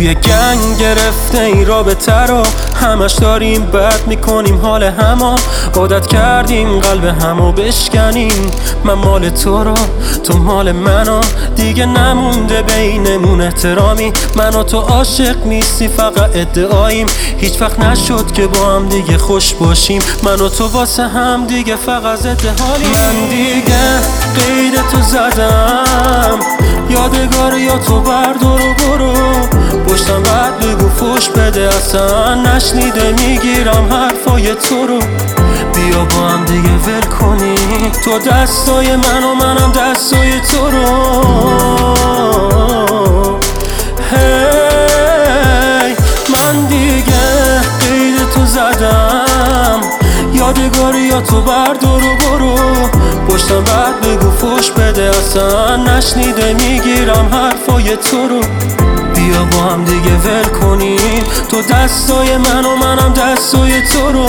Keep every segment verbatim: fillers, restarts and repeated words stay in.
توی گنگ گرفته این رابطه رو، همش داریم بد میکنیم حال همو، عادت کردیم قلب همو بشکنیم. من مال تو رو، تو مال منو، دیگه نمونده بینمون احترامی. من و تو عاشق نیستی، فقط ادعاییم. هیچ وقت نشد که با هم دیگه خوش باشیم. من و تو واسه هم دیگه فقط ضد حالیم. من دیگه قید تو زدم، یادگار یا تو بردار و برو. پشتم بعد بگو فوش بده، اصلا نشنیده میگیرم حرفای تو رو. بیا با هم دیگه ول کنیم، تو دستای من و منم دستای تو رو. هی من دیگه قید تو زدم، یادگاری یا تو بردار و برو. پشتم بعد بگو فوش بده، اصلا نشنیده میگیرم حرفای تو رو. بیا با هم دیگه ول کنیم، تو دستای من و منم دستای تو رو.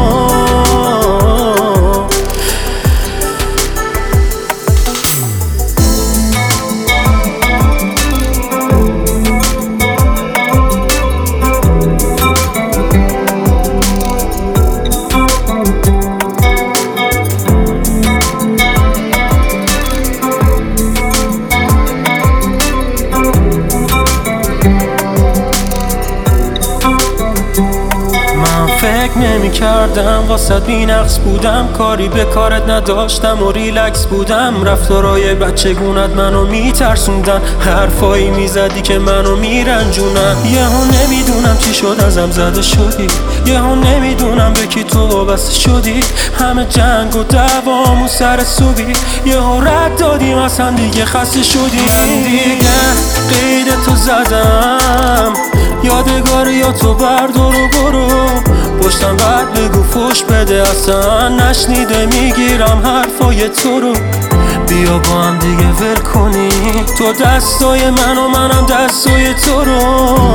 فکر نمی کردم واسه بی نقص بودم، کاری به کارت نداشتم و ریلکس بودم. رفتارای بچگونت منو میترسوندن، حرفایی میزدی که منو میرنجونن. یهو نمیدونم چی شد ازم زده شدی، یهو نمیدونم به کی تو وابسته شدی. همه جنگ و دوام و سر صبحی، یهو رد دادیم اصلا دیگه خسته شدی. من دیگه قید تو زدم، یادگاری یا تو بردار و برو. پشتم بعد بگو فوش بده، اصلا نشنیده میگیرم حرفای تو رو. بیا با هم دیگه ول کنیم، تو دستای من و منم دستای تو رو.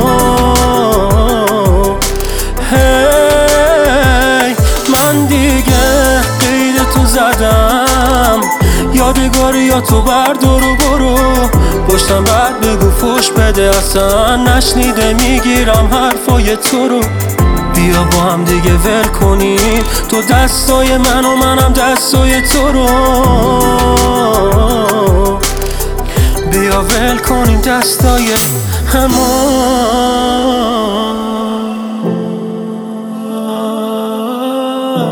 هی من دیگه قید تو زدم، یادگاری یا تو بردار و برو. پشتم بعد بگو فوش بده، اصلا نشنیده میگیرم حرفای تو رو. بیا با هم دیگه ول کنیم، تو دستای من و منم دستای تو رو. بیا ول کنیم دستای همو.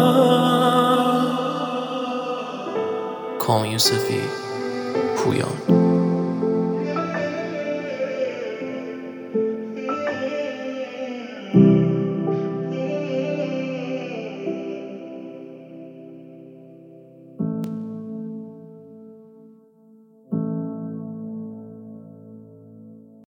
کامیون سفید پویان.